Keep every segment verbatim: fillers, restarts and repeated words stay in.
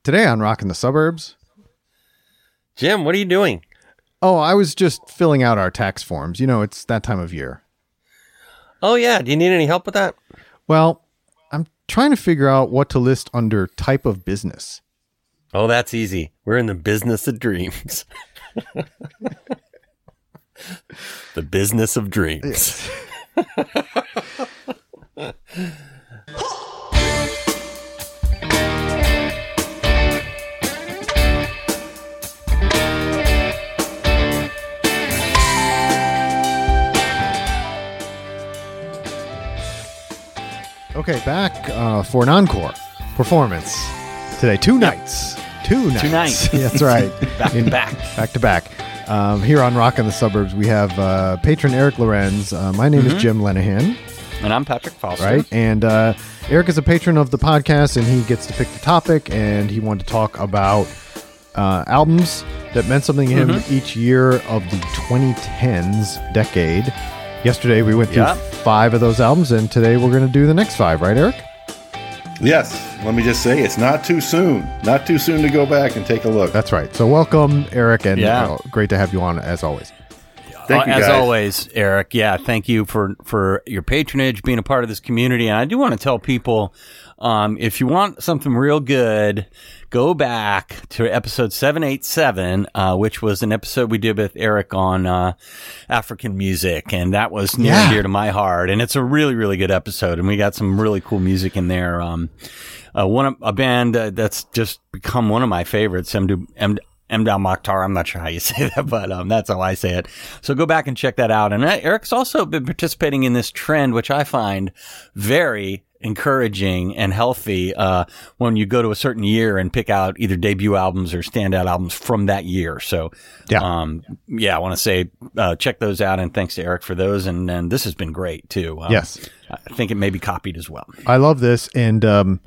Today on Rockin' the Suburbs. Jim, what are you doing? Oh, I was just filling out our tax forms. You know, it's that time of year. Oh, yeah. Do you need any help with that? Well, I'm trying to figure out what to list under type of business. Oh, that's easy. We're in the business of dreams. The business of dreams. Okay, back uh, for an encore performance today. Two nights. Two nights. Two nights. That's right. Back to In- back. Back to back. Um, here on Rockin' the Suburbs, we have uh, patron Eric Lorenz. Uh, my name Mm-hmm. is Jim Lenahan. And I'm Patrick Foster. Right? And uh, Eric is a patron of the podcast, and he gets to pick the topic, and he wanted to talk about uh, albums that meant something to him Mm-hmm. each year of the twenty tens decade. Yesterday, we went through Yep. five of those albums, and today we're going to do the next five, right, Eric? Yes, let me just say it's not too soon. Not too soon to go back and take a look. That's right. So welcome, Eric, and Yeah. uh, great to have you on as always. Thank Uh, you, as guys. always, Eric. Yeah, thank you for, for your patronage, being a part of this community. And I do want to tell people, um, if you want something real good, go back to episode seven eighty-seven, uh, which was an episode we did with Eric on uh, African music. And that was near Yeah. and dear to my heart. And it's a really, really good episode. And we got some really cool music in there. Um, uh, one of, a band uh, that's just become one of my favorites, M. M- Mdal Mokhtar. I'm not sure how you say that, but um, that's how I say it. So go back and check that out. And uh, Eric's also been participating in this trend, which I find very encouraging and healthy uh, when you go to a certain year and pick out either debut albums or standout albums from that year. So, Yeah. um, yeah, I want to say uh, check those out, and thanks to Eric for those. And, and this has been great, too. Um, Yes. I think it may be copied as well. I love this, and um,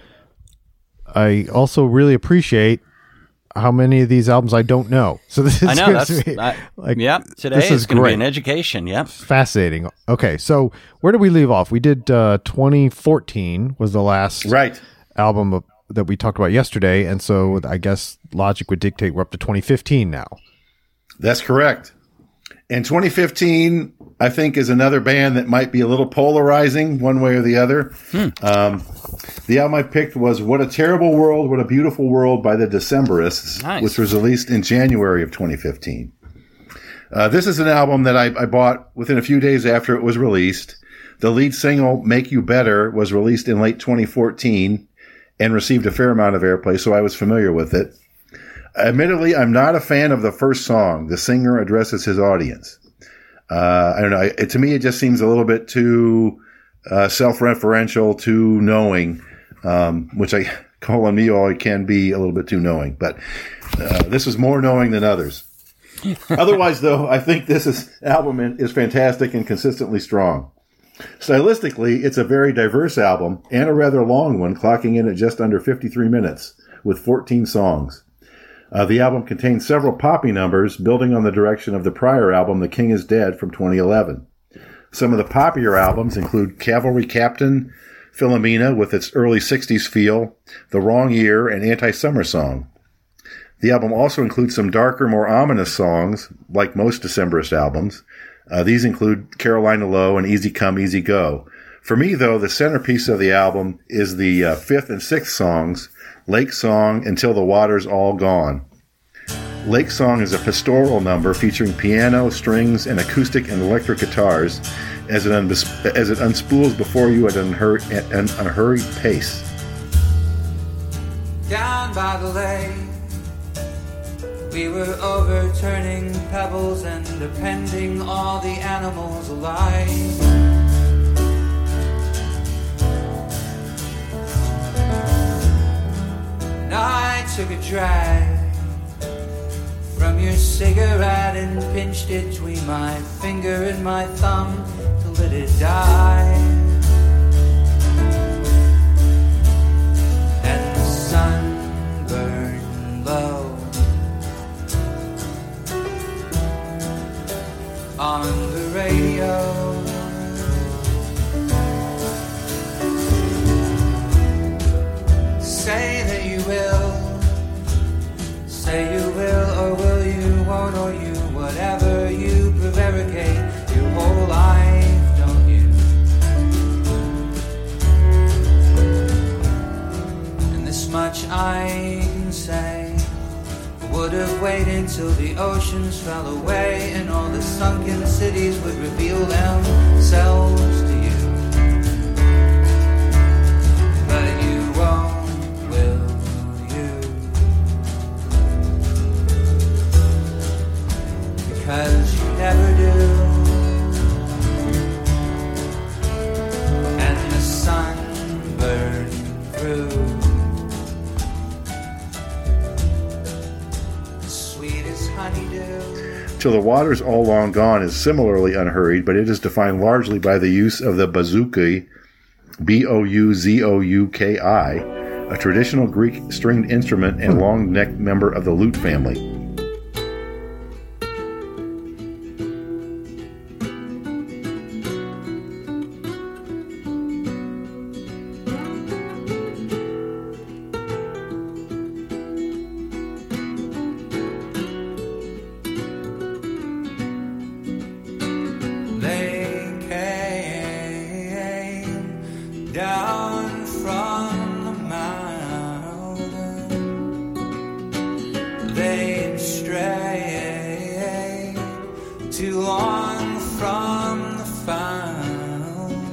I also really appreciate how many of these albums I don't know. So this is I know. gives That's, me, I, like, yeah, today this is, is going to be great. an education. Yeah. Fascinating. Okay, so where did we leave off? We did uh, twenty fourteen was the last Right. album of, that we talked about yesterday, and so I guess logic would dictate we're up to twenty fifteen now. That's correct. And twenty fifteen, I think, is another band that might be a little polarizing one way or the other. Hmm. Um, the album I picked was What a Terrible World, What a Beautiful World by the Decemberists, Nice. which was released in January of twenty fifteen. Uh, this is an album that I, I bought within a few days after it was released. The lead single, Make You Better, was released in late twenty fourteen and received a fair amount of airplay, so I was familiar with it. Admittedly, I'm not a fan of the first song. The singer addresses his audience. Uh, I don't know. It, to me, it just seems a little bit too uh, self-referential, too knowing, um, which I call on me all I can be a little bit too knowing. But uh, this is more knowing than others. Otherwise, though, I think this is, album is fantastic and consistently strong. Stylistically, it's a very diverse album and a rather long one, clocking in at just under fifty-three minutes with fourteen songs. Uh, the album contains several poppy numbers, building on the direction of the prior album, The King is Dead, from twenty eleven. Some of the poppier albums include Cavalry Captain, Philomena with its early sixties feel, The Wrong Year, and Anti-Summer Song. The album also includes some darker, more ominous songs, like most Decemberist albums. Uh, these include Carolina Low and Easy Come, Easy Go. For me, though, the centerpiece of the album is the uh, fifth and sixth songs, Lake Song, Until the Water's All Gone. Lake Song is a pastoral number featuring piano, strings, and acoustic and electric guitars as it, unbes- as it unspools before you at an unhur- at an unhurried pace. Down by the lake, we were overturning pebbles and appending all the animals alive. Now I took a drag from your cigarette and pinched it between my finger and my thumb to let it die. And the sun burned low on the radio. Say that you will I can say. I would have waited till the oceans fell away and all the sunken cities would reveal themselves to you. But you won't, will you? Because you never do. And the sun burned through. Till the Water's All Long Gone is similarly unhurried, but it is defined largely by the use of the bouzouki, B O U Z O U K I, a traditional Greek stringed instrument and long-necked member of the lute family. Down from the mountain, they stray too long from the fountain,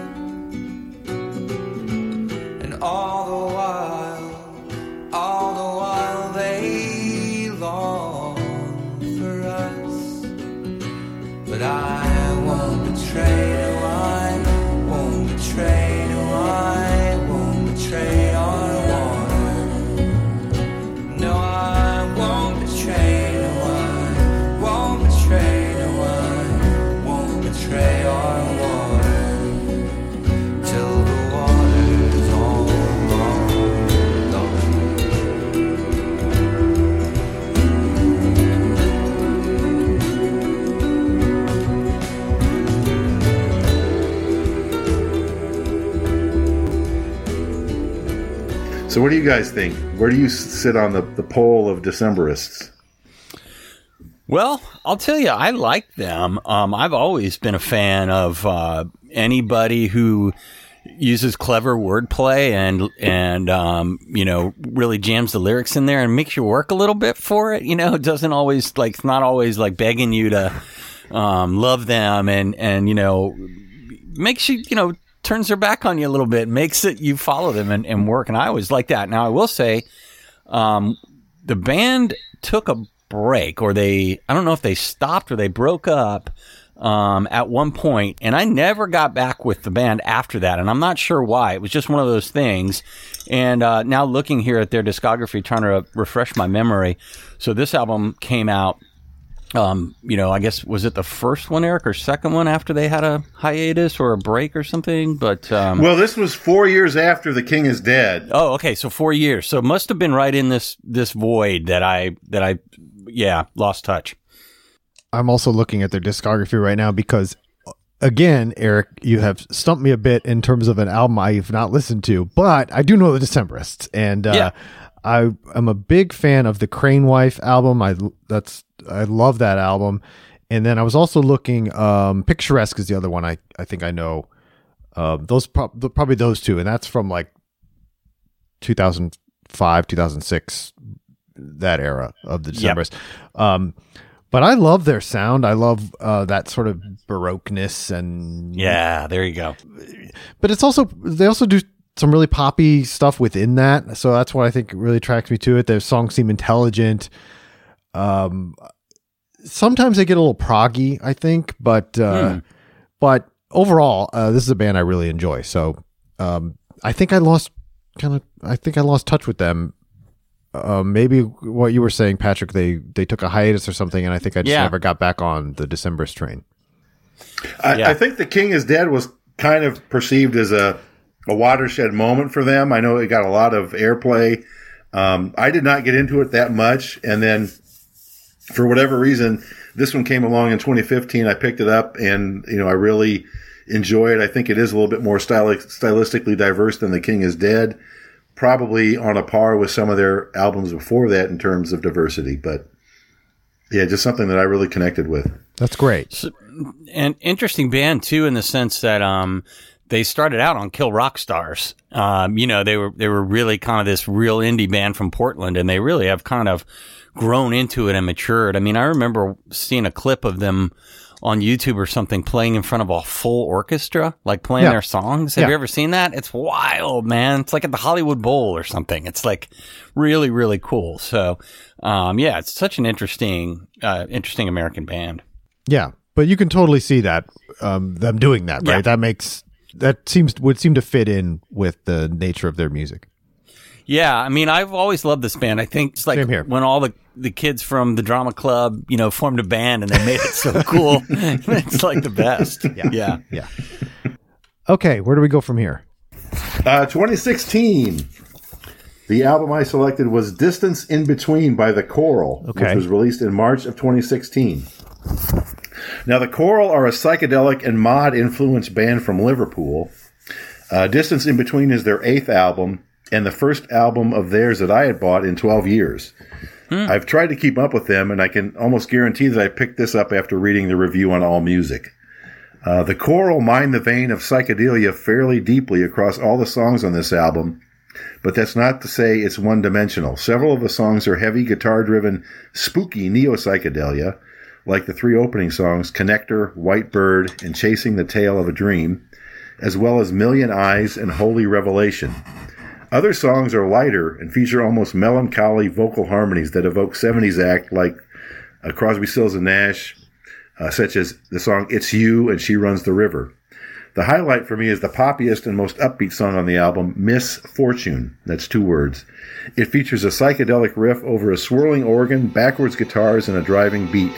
and all the while, all the while they long for us. But I won't betray no, I won't betray. I won't betray our water. No, I won't betray no one. Won't betray no one. Won't betray our water. Till the water's all long So what do you guys think? Where do you sit on the, the poll of Decemberists? Well, I'll tell you, I like them. Um, I've always been a fan of uh, anybody who uses clever wordplay and and um, you know, really jams the lyrics in there and makes you work a little bit for it. You know, it doesn't always like it's not always like begging you to um, love them and and you know makes you you know. turns their back on you a little bit, makes it you follow them and, and work. And I always like that. Now, I will say, um, the band took a break, or they, I don't know if they stopped or they broke up um, at one point, and I never got back with the band after that. And I'm not sure why. It was just one of those things. And uh, now looking here at their discography, trying to refresh my memory. So this album came out. Um, you know, I guess, was it the first one, Eric, or second one after they had a hiatus or a break or something? But um, well, this was four years after The King is Dead. Oh, okay, so four years. So it must have been right in this this void that I that I, yeah, lost touch. I'm also looking at their discography right now because, again, Eric, you have stumped me a bit in terms of an album I've not listened to, but I do know the Decemberists, and uh, yeah. I am a big fan of the Crane Wife album. I that's I love that album. And then I was also looking, um, Picturesque is the other one I, I think I know. Uh, those pro- probably those two, and that's from like two thousand five, two thousand six, that era of the Decemberists. Yep. Um, but I love their sound. I love uh, that sort of baroqueness and yeah, there you go. But it's also they also do some really poppy stuff within that, so that's what I think really attracts me to it. Their songs seem intelligent. Um, sometimes they get a little proggy, I think, but uh, mm. but overall, uh, this is a band I really enjoy. So um, I think I lost kind of I think I lost touch with them. Uh, maybe what you were saying, Patrick, they they took a hiatus or something, and I think I just yeah. never got back on the Decemberist train. I, yeah. I think The King is Dead was kind of perceived as a a watershed moment for them. I know it got a lot of airplay. Um, I did not get into it that much. And then for whatever reason, this one came along in twenty fifteen. I picked it up and, you know, I really enjoy it. I think it is a little bit more styli- stylistically diverse than The King is Dead. Probably on a par with some of their albums before that in terms of diversity. But yeah, just something that I really connected with. That's great. So, and interesting band too, in the sense that, um, they started out on Kill Rock Stars. Um, you know, they were they were really kind of this real indie band from Portland, and they really have kind of grown into it and matured. I mean, I remember seeing a clip of them on YouTube or something playing in front of a full orchestra, like playing Yeah. their songs. Have Yeah. you ever seen that? It's wild, man. It's like at the Hollywood Bowl or something. It's like really, really cool. So, um, yeah, it's such an interesting, uh, interesting American band. Yeah, but you can totally see that um, them doing that, right? Yeah. That makes that seems would seem to fit in with the nature of their music. Yeah, I mean, I've always loved this band. I think it's like Same here. when all the, the kids from the drama club, you know, formed a band and they made it so cool. It's like the best. Yeah. Yeah. Yeah. Okay, where do we go from here? Uh, twenty sixteen. The album I selected was Distance in Between by The Coral, Okay. which was released in March of twenty sixteen. Now, The Coral are a psychedelic and mod-influenced band from Liverpool. Uh, Distance in Between is their eighth album, and the first album of theirs that I had bought in twelve years. Hmm. I've tried to keep up with them, and I can almost guarantee that I picked this up after reading the review on AllMusic. Uh, the Coral mine the vein of psychedelia fairly deeply across all the songs on this album, but that's not to say it's one-dimensional. Several of the songs are heavy guitar-driven, spooky neo-psychedelia, like the three opening songs, Connector, White Bird, and Chasing the Tail of a Dream, as well as Million Eyes and Holy Revelation. Other songs are lighter and feature almost melancholy vocal harmonies that evoke seventies act like uh, Crosby, Stills and Nash, uh, such as the song It's You and She Runs the River. The highlight for me is the poppiest and most upbeat song on the album, Miss Fortune. That's two words. It features a psychedelic riff over a swirling organ, backwards guitars, and a driving beat.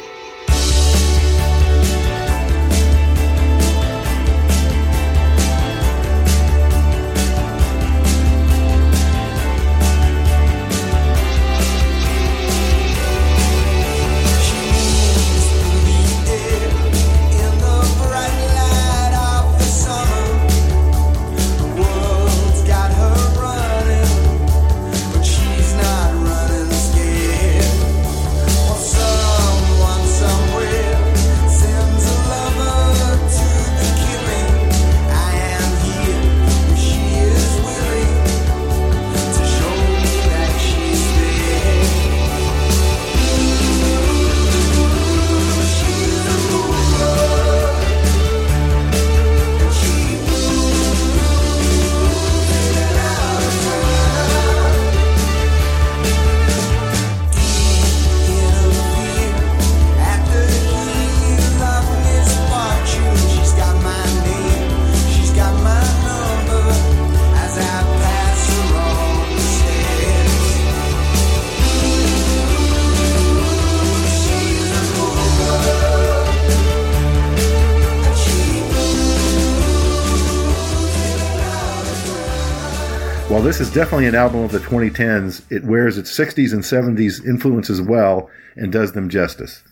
While this is definitely an album of the twenty tens, it wears its sixties and seventies influences well and does them justice.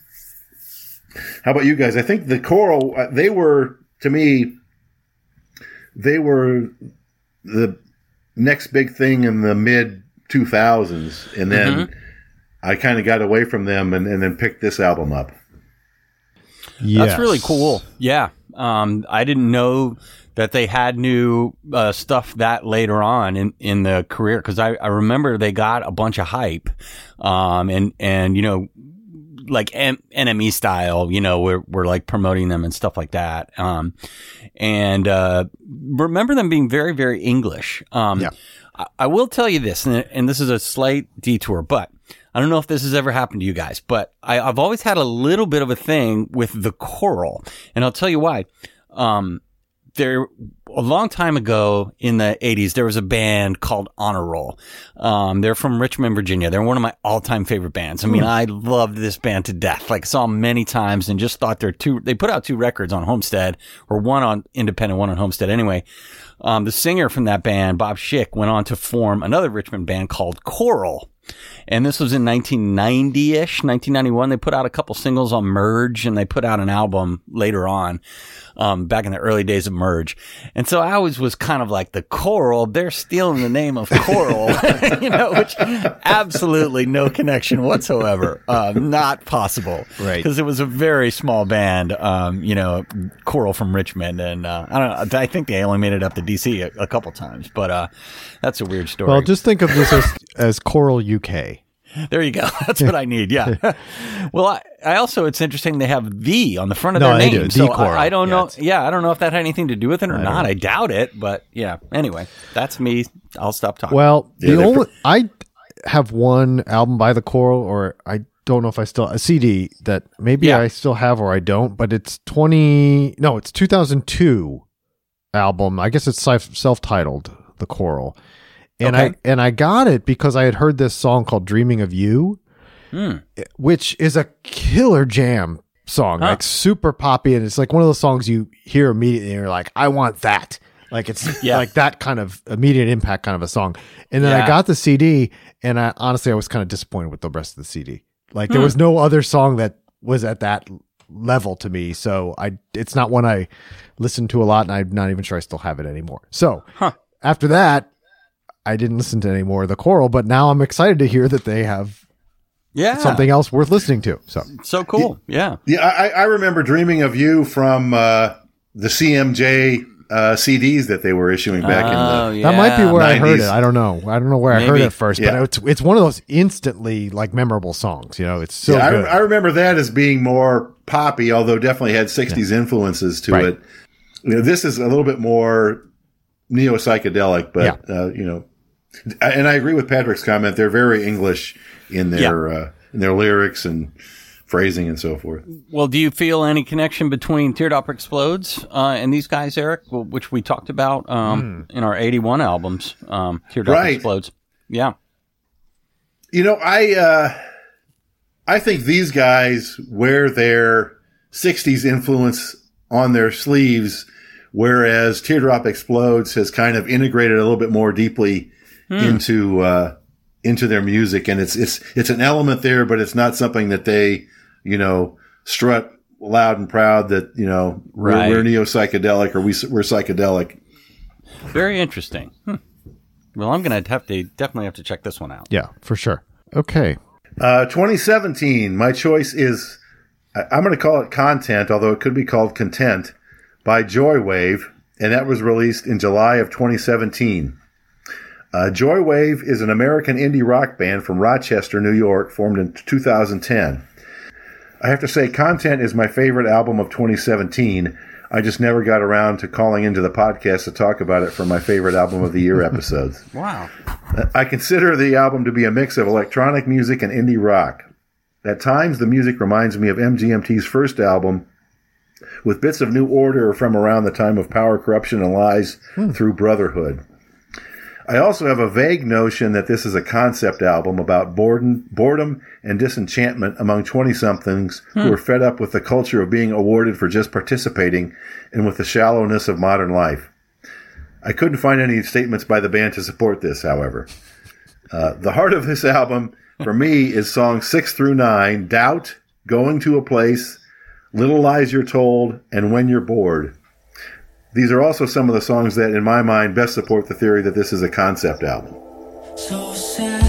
How about you guys? I think the Coral, uh, they were, to me, they were the next big thing in the mid two thousands. And then mm-hmm. I kind of got away from them and, and then picked this album up. Yes. That's really cool. Yeah. Um, I didn't know that they had new uh, stuff that later on in, in the career, because I, I remember they got a bunch of hype, um, and and you know, like M- N M E style, you know, we're we're like promoting them and stuff like that, um, and uh, remember them being very very English. Um, yeah. I, I will tell you this, and, and this is a slight detour, but I don't know if this has ever happened to you guys, but I, I've always had a little bit of a thing with the Coral, and I'll tell you why. Um, There, a long time ago in the eighties, there was a band called Honor Roll. Um, they're from Richmond, Virginia. They're one of my all-time favorite bands. I mean, I loved this band to death. Like, saw them many times and just thought they're two, they put out two records on Homestead, or one on Independent, one on Homestead. Anyway, um, the singer from that band, Bob Schick, went on to form another Richmond band called Coral. And this was in nineteen ninety-ish, nineteen ninety-one. They put out a couple singles on Merge, and they put out an album later on, um, back in the early days of Merge. And so I always was kind of like, the Coral, they're stealing the name of Coral, you know, which absolutely no connection whatsoever. Um, not possible. Right. Because it was a very small band, um, you know, Coral from Richmond. And, uh, I don't know, I think they only made it up to D C a, a couple times, but, uh, that's a weird story. Well, just think of this as, as Coral U K. There you go. That's what I need. Yeah. Well, I, I also, it's interesting they have the on the front of No, their they name. do. So The Coral. I, I don't Yeah, know. it's- Yeah. I don't know if that had anything to do with it or I don't not. know. I doubt it, but yeah. Anyway, that's me. I'll stop talking. Well, Yeah, the they're only I have one album by the Coral, or I don't know if I still a C D that maybe Yeah. I still have or I don't, but it's twenty no, it's two thousand two album. I guess it's self- self-titled, The Coral. And Okay. I and I got it because I had heard this song called Dreaming of You, Hmm. which is a killer jam song, Huh. like super poppy, and it's like one of those songs you hear immediately and you're like, I want that. Like it's Yeah. like that kind of immediate impact kind of a song. And then Yeah. I got the C D, and I honestly I was kind of disappointed with the rest of the C D. Like there Hmm. was no other song that was at that level to me, so I it's not one I listened to a lot, and I'm not even sure I still have it anymore. So Huh. after that, I didn't listen to any more of the Coral, but now I'm excited to hear that they have Yeah. something else worth listening to. So So cool. Yeah. Yeah, I, I remember dreaming of you from uh, the C M J uh, C Ds that they were issuing back Oh, in the. yeah. that might be where I heard nineties. it. I don't know. I don't know where I heard Maybe. it first, Yeah. but it's it's one of those instantly like memorable songs. You know, it's so yeah, good. I, I remember that as being more poppy, although definitely had sixties influences to Right. it. You know, this is a little bit more neo psychedelic, but uh, you know, and I agree with Patrick's comment. They're very English in their uh, in their lyrics and phrasing and so forth. Well, do you feel any connection between Teardrop Explodes uh, and these guys, Eric, well, which we talked about um, in our eighty-one albums? Um, Teardrop Right. Explodes. Yeah. You know, I uh, I think these guys wear their sixties influence on their sleeves, whereas Teardrop Explodes has kind of integrated a little bit more deeply into uh, into their music, and it's it's it's an element there, but it's not something that they, you know, strut loud and proud that, you know, Right. we're, we're neo psychedelic or we we're psychedelic. Very interesting. Hmm. Well, I'm going to have to definitely have to check this one out. yeah, for sure. Okay. Uh, twenty seventeen, my choice is, I- I'm going to call it Content, although it could be called Content, by Joywave, and that was released in July of twenty seventeen. Uh, Joywave is an American indie rock band from Rochester, New York, formed in two thousand ten. I have to say, Content is my favorite album of twenty seventeen. I just never got around to calling into the podcast to talk about it for my favorite album of the year episodes. Wow. I consider the album to be a mix of electronic music and indie rock. At times, the music reminds me of M G M T's first album, with bits of New Order from around the time of Power, Corruption, and Lies through Brotherhood. I also have a vague notion that this is a concept album about boredom, boredom and disenchantment among twenty-somethings who are fed up with the culture of being awarded for just participating and with the shallowness of modern life. I couldn't find any statements by the band to support this, however. Uh, the heart of this album, for me, is songs six through nine, Doubt, Going to a Place, Little Lies You're Told, and When You're Bored. These are also some of the songs that, in my mind, best support the theory that this is a concept album. So sad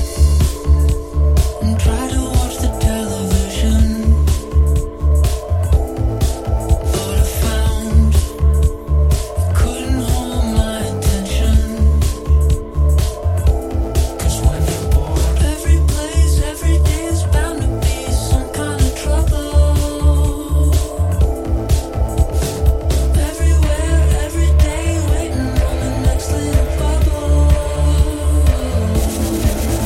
and try to watch the television. Thought I found it couldn't hold my attention. 'Cause when you're bored, every place, every day is bound to be some kind of trouble. Everywhere, every day, waiting on the next little bubble.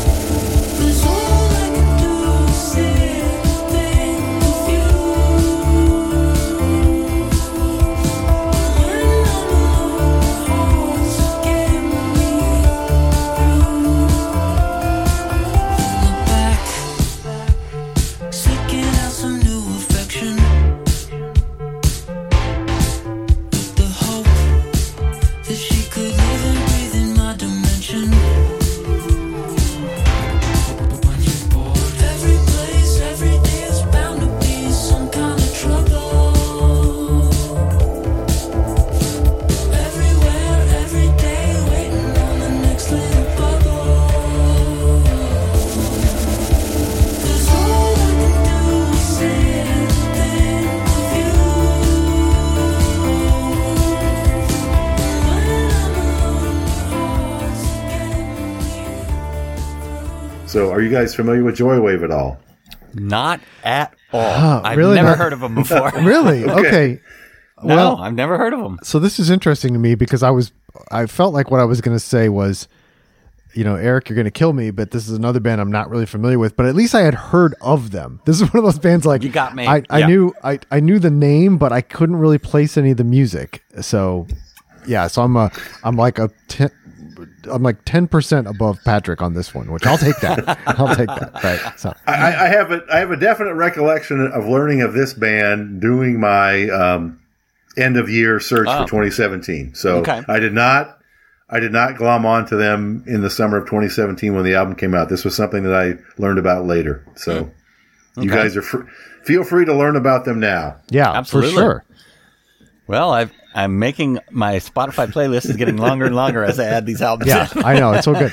So, are you guys familiar with Joywave at all? Not at all. Huh, I've really never not? heard of them before. Really? Okay. Okay. No, Well, I've never heard of them. so this is interesting to me because I was, I felt like what I was going to say was, you know, Eric, you're going to kill me, but this is another band I'm not really familiar with. But at least I had heard of them. This is one of those bands like You got me. I, I Yeah. knew I, I knew the name, but I couldn't really place any of the music. So, yeah, so I'm a I'm like a ten, I'm like ten percent above Patrick on this one, which I'll take that. I'll take that. Right. So I, I have a I have a definite recollection of learning of this band doing my um, end of year search Oh. for twenty seventeen. So Okay. I did not I did not glom onto them in the summer of twenty seventeen when the album came out. This was something that I learned about later. So you Okay. guys are fr- feel free to learn about them now. yeah, Absolutely. for sure. Well, I've, I'm making my Spotify playlist is getting longer and longer as I add these albums. Yeah, in. I know it's so good.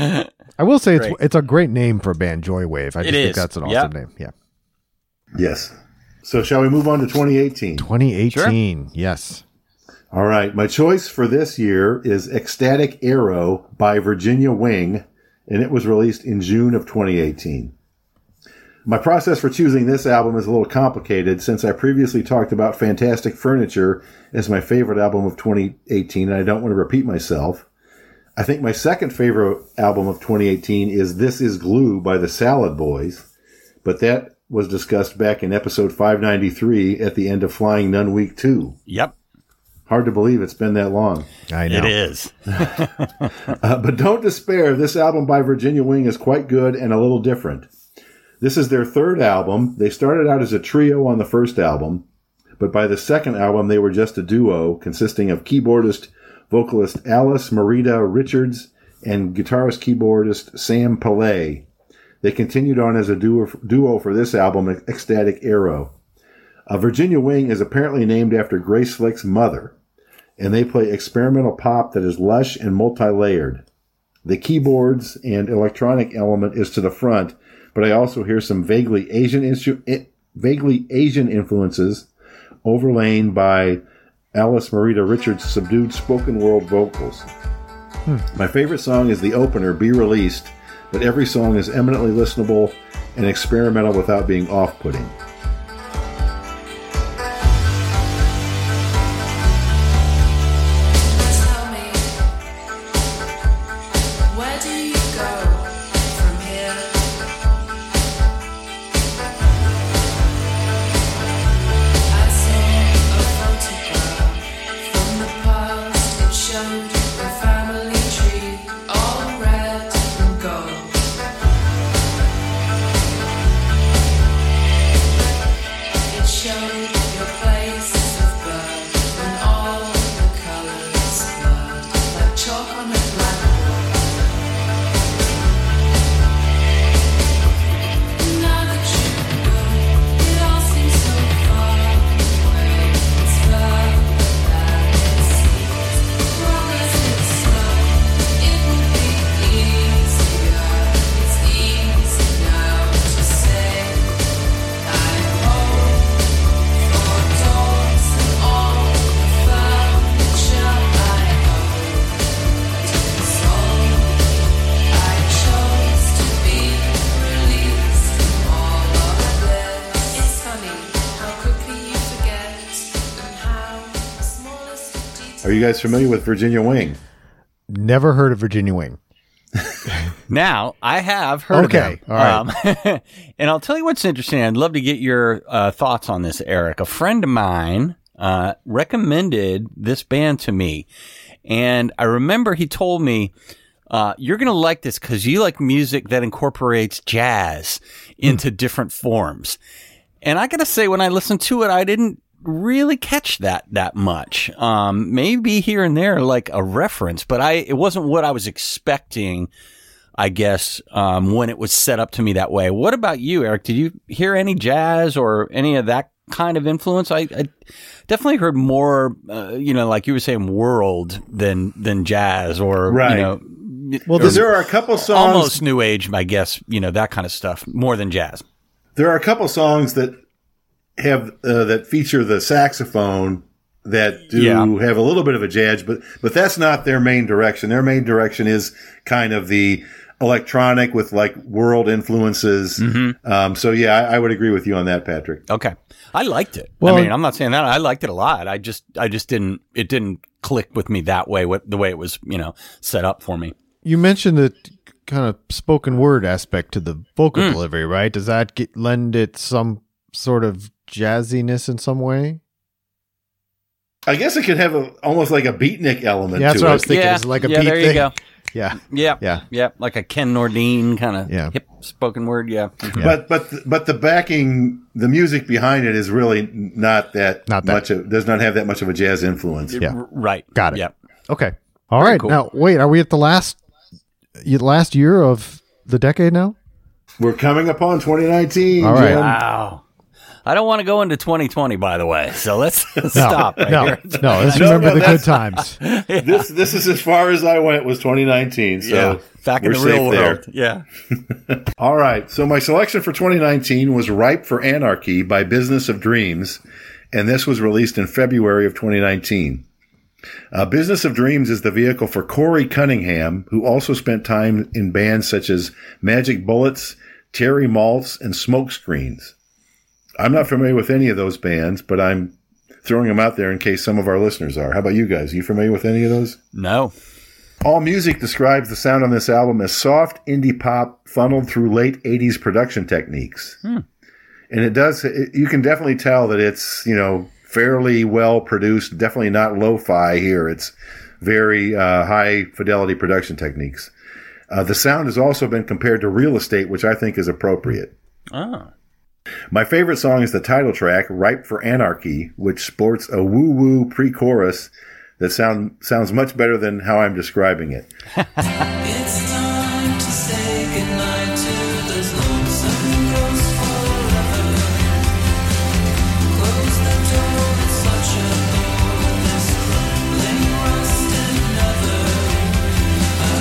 I will say it's Great. it's a great name for a band, Joywave. I just It think is. that's an awesome Yep. name. Yeah, Yes. So shall we move on to twenty eighteen? twenty eighteen. Yes. All right. My choice for this year is Ecstatic Arrow by Virginia Wing, and it was released in June of twenty eighteen. My process for choosing this album is a little complicated since I previously talked about Fantastic Furniture as my favorite album of twenty eighteen, and I don't want to repeat myself. I think my second favorite album of twenty eighteen is This Is Glue by the Salad Boys, but that was discussed back in episode five ninety-three at the end of Flying Nun Week two. Yep, Hard to believe it's been that long. I know. it is. Uh, but don't despair. This album by Virginia Wing is quite good and a little different. This is their third album. They started out as a trio on the first album, but by the second album, they were just a duo consisting of keyboardist, vocalist Alice Marita Richards and guitarist, keyboardist Sam Pillay. They continued on as a duo, duo for this album, Ecstatic Arrow. Uh, Virginia Wing is apparently named after Grace Slick's mother, and they play experimental pop that is lush and multi-layered. The keyboards and electronic element is to the front, but I also hear some vaguely Asian instru- vaguely Asian influences overlain by Alice Marita Richards' subdued spoken word vocals. Hmm. My favorite song is the opener, Be Released, but every song is eminently listenable and experimental without being off-putting. Tell me, where do you go from here? I saw a photograph from the past. It showed the family tree, all red and gold. It showed your place of birth and all the colors blurred like chalk on a blackboard. Now that you go, it all seems so far away. It's further than it seems. Long as it's slow, it will be easier. It's easy now to say, I hope for doors and all the furniture I own. To console, I chose to be released from all of this. It's funny how quickly you forget and how the smallest of details. Are you guys familiar with Virginia Wing? Never heard of Virginia Wing. Now, I have heard Okay, of them. all right. Um, and I'll tell you what's interesting. I'd love to get your uh, thoughts on this, Eric. A friend of mine uh, recommended this band to me. And I remember he told me, uh, you're going to like this because you like music that incorporates jazz into different forms. And I got to say, when I listened to it, I didn't really catch that that much. Um, maybe here and there, like a reference, but I it wasn't what I was expecting, I guess, um, when it was set up to me that way. What about you, Eric? Did you hear any jazz or any of that kind of influence? I, I definitely heard more, uh, you know, like you were saying, world than than jazz or, Right. you know, Well, or there are a couple songs. almost new age, I guess, you know, that kind of stuff, more than jazz. There are a couple songs that have uh, that feature the saxophone that do Yeah. have a little bit of a jazz, but but that's not their main direction. Their main direction is kind of the electronic with like world influences. Mm-hmm. Um, so yeah, I, I would agree with you on that, Patrick. Okay. I liked it. Well- I mean, I'm not saying that. I liked it a lot. I just, I just didn't, it didn't click with me that way, what, the way it was, you know, set up for me. You mentioned the kind of spoken word aspect to the vocal Mm. delivery, right? Does that get, lend it some sort of jazziness in some way? I guess it could have a, almost like a beatnik element Yeah, that's to what I it. was thinking. yeah. It's like a yeah, beat there thing. you go. Yeah. Yeah. Yeah. Yeah. Like a Ken Nordine kind of Yeah. hip spoken word. Yeah. Mhm. But but but the backing, the music behind it is really not that, Not that. much. Of, does not have that much of a jazz influence. Yeah. R- Right. Got it. Yep. Okay. All Very right. cool. Now, wait, are we at the last y- last year of the decade now? We're coming upon twenty nineteen. All right. Jim. Wow. I don't want to go into twenty twenty, by the way. So let's stop right no, here. no. Let's No, remember no, the good that's- times. This this is as far as I went was twenty nineteen. So Yeah. Back in we're the real safe there. world. Yeah. All right. So my selection for twenty nineteen was Ripe for Anarchy by Business of Dreams, and this was released in February of twenty nineteen. Uh, Business of Dreams is the vehicle for Corey Cunningham, who also spent time in bands such as Magic Bullets, Terry Maltz, and Smokescreens. I'm not familiar with any of those bands, but I'm throwing them out there in case some of our listeners are. How about you guys? Are you familiar with any of those? No. AllMusic describes the sound on this album as soft indie pop funneled through late eighties production techniques. Hmm. And it does, it, you can definitely tell that it's, you know, fairly well produced, definitely not lo-fi here. It's very uh, high fidelity production techniques. Uh, the sound has also been compared to Real Estate, which I think is appropriate. Oh. My favorite song is the title track, Ripe for Anarchy, which sports a woo-woo pre-chorus that sound sounds much better than how I'm describing it. It's time to say goodnight to those lonesome ghosts forever. Close the door, it's such a bore. This crumbling rusted never.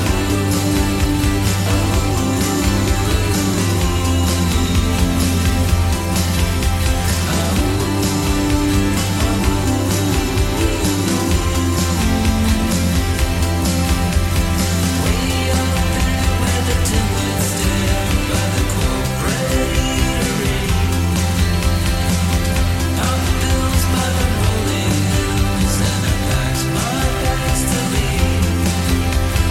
Way up there where the dimwits stare by the corporate eatery. Out the bills by the rolling hills, and I packed my bags to leave.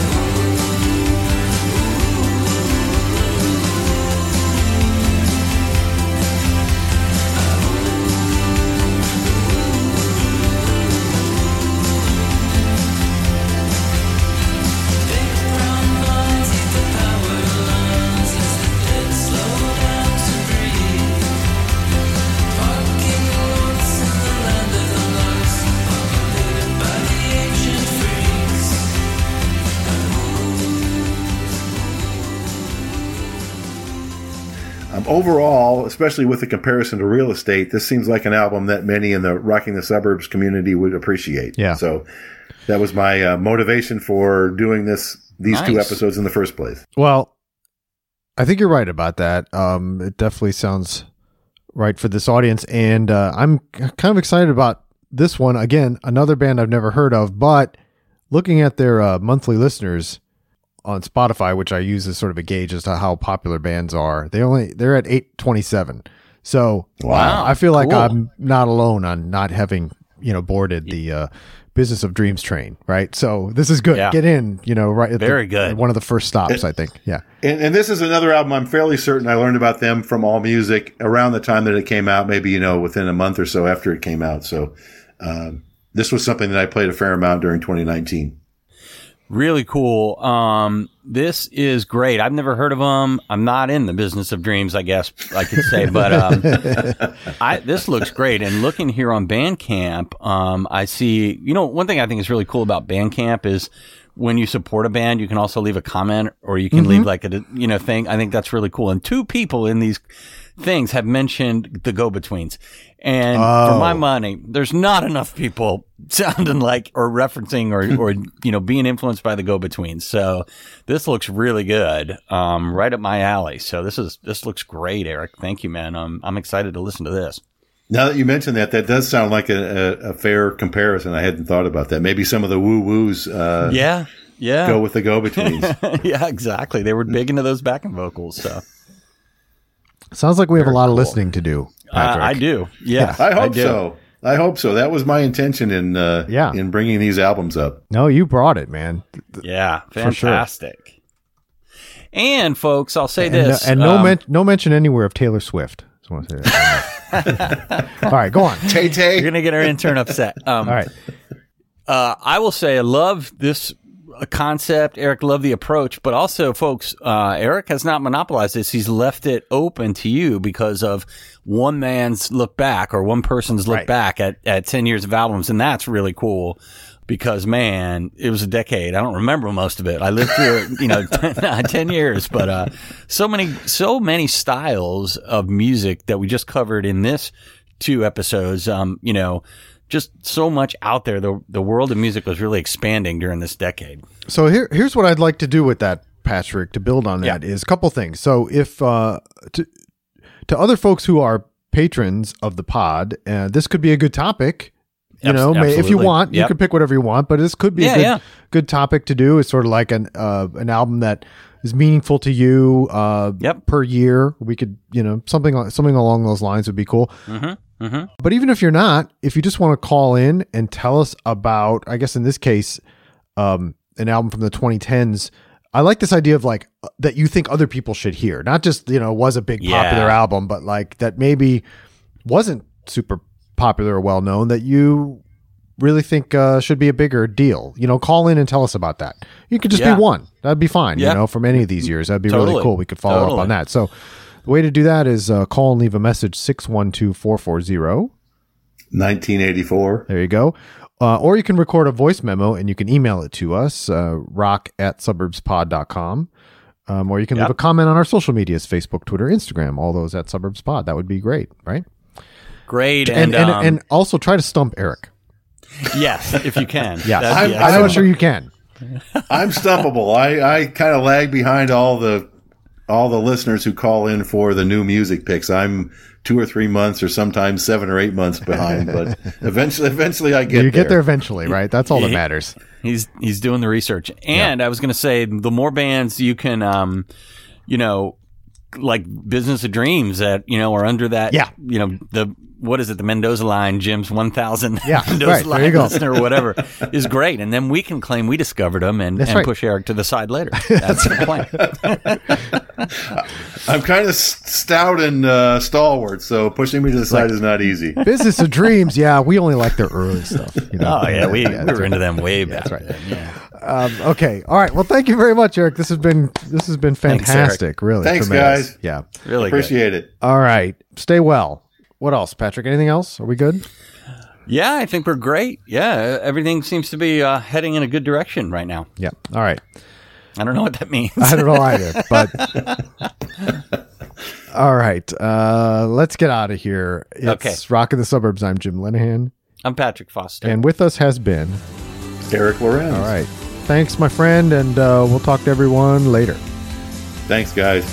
Big brown vines eat the power lines as the dead slow down to breathe. Parking lots in the land of the larks, populated by the ancient freaks. Um, overall, especially with the comparison to Real Estate, this seems like an album that many in the Rocking the Suburbs community would appreciate. Yeah. So that was my uh, motivation for doing this these two Nice. episodes in the first place. Well, I think you're right about that. Um, it definitely sounds right for this audience, and uh, I'm kind of excited about this one. Again, another band I've never heard of, but looking at their uh, monthly listeners on Spotify, which I use as sort of a gauge as to how popular bands are, they only they're at eight twenty-seven. So Wow, I feel like cool. I'm not alone on not having you know boarded the uh, Business of Dreams train, right? So this is good. Yeah. Get in, you know, right. At Very the, good. at one of the first stops, I think. Yeah. And, and this is another album I'm fairly certain I learned about them from AllMusic around the time that it came out, maybe, you know, within a month or so after it came out. So um, this was something that I played a fair amount during twenty nineteen. Really cool. Um, this is great. I've never heard of them. I'm not in the Business of Dreams, I guess I could say, but um, I, this looks great. And looking here on Bandcamp, um, I see, you know, one thing I think is really cool about Bandcamp is when you support a band, you can also leave a comment or you can leave like a, you know, thing. I think that's really cool. And two people in these things have mentioned the Go-Betweens. And for my Oh. money, there's not enough people sounding like or referencing or, or you know, being influenced by the Go-Betweens. So this looks really good, um, right up my alley. So this is this looks great, Eric. Thank you, man. Um, I'm excited to listen to this. Now that you mention that, that does sound like a, a, a fair comparison. I hadn't thought about that. Maybe some of the woo-woos uh, Yeah, Yeah. go with the go-betweens. Yeah, exactly. They were big into those backing vocals. So Sounds like we have a lot of cool. listening to do, Patrick. uh, I do. Yeah, I hope do. so. I hope so. That was my intention in uh, Yeah. in bringing these albums up. No, you brought it, man. Yeah, For sure. fantastic. And folks, I'll say And, this. no, and no, um, men- no mention anywhere of Taylor Swift. Just want to say that. All right, go on. Tay You're Tay. gonna get our intern upset. Um, All right. Uh, I will say I love this uh, concept. Eric, love the approach, but also, folks, uh, Eric has not monopolized this. He's left it open to you because of one man's look back or one person's look Right. back at, at ten years of albums. And that's really cool because, man, it was a decade. I don't remember most of it. I lived through, you know, ten, ten years, but, uh, so many, so many styles of music that we just covered in this two episodes. Um, you know, just so much out there. The the world of music was really expanding during this decade. So here, here's what I'd like to do with that, Patrick, to build on that Yeah. is a couple things. So if uh, to to other folks who are patrons of the pod, uh, this could be a good topic. You Abs- know, may, if you absolutely. want, you Yep. could pick whatever you want, but this could be Yeah, a good, yeah. good topic to do. It's sort of like an uh, an album that is meaningful to you uh, Yep. per year. We could, you know, something like- something along those lines would be cool. Mm-hmm. Mm-hmm. But even if you're not, if you just want to call in and tell us about, I guess in this case, um, an album from the twenty tens, I like this idea of like uh, that you think other people should hear, not just, you know, was a big Yeah. popular album, but like that maybe wasn't super popular or well known that you really think uh, should be a bigger deal. You know, call in and tell us about that. You could just Yeah. be one. That'd be fine. Yeah. You know, from any of these years, that'd be really Totally. cool. We could follow up Totally. on that. So the way to do that is uh, call and leave a message six one two, four four zero. nineteen eighty-four. There you go. Uh, or you can record a voice memo and you can email it to us, uh, rock at suburbspod dot com. Um, or you can Yep. leave a comment on our social medias, Facebook, Twitter, Instagram, all those at suburbspod. That would be great, right? Great. And And, and, um, and also try to stump Eric. yes, if you can. Yeah, That'd I'm- be I'm excellent. not sure you can. I'm stumpable. I, I kind of lag behind all the all the listeners who call in for the new music picks. I'm two or three months, or sometimes seven or eight months behind. But eventually, eventually, I get you there. get there eventually, right? That's all that Yeah. matters. He's he's doing the research. And I was going to say, the more bands you can, um, you know, like Business of Dreams that, you know, are under that, Yeah. you know, the, what is it? The Mendoza line, Jim's one thousand Yeah, Mendoza right, there line you go. listener or whatever is great. And then we can claim we discovered them and, That's and right. push Eric to the side later. That's the plan. I'm kind of stout and uh, stalwart, so pushing me to the side is not easy. Business of Dreams, yeah, we only like their early stuff. You know? Oh yeah, we, we that's were right. into them way back. That's right. then, yeah. Um, okay, all right. Well, thank you very much, Eric. This has been this has been Thanks, fantastic. really, Thanks, tremendous. guys. Yeah. Really good. Appreciate it. All right. Stay well. What else, Patrick? Anything else? Are we good? Yeah, I think we're great. Yeah, everything seems to be uh, heading in a good direction right now. Yeah. All right. I don't know what that means. I don't know either, but all right. Uh, let's get out of here. It's Okay. Rock in the Suburbs. I'm Jim Lenahan, I'm Patrick Foster. and with us has been. Eric Lorenz. All right. Thanks, my friend, and uh, we'll talk to everyone later. Thanks, guys.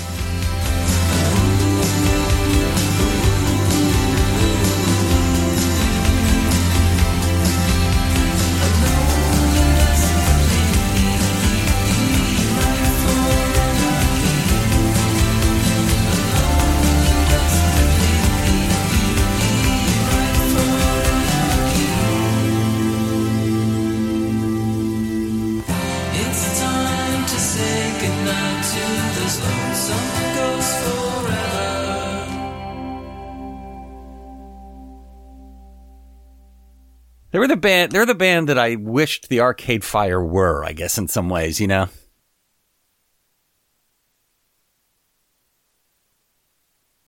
It's time to say goodnight to this lonesome ghost forever. They were the band. They're the band that I wished the Arcade Fire were. I guess in some ways, you know.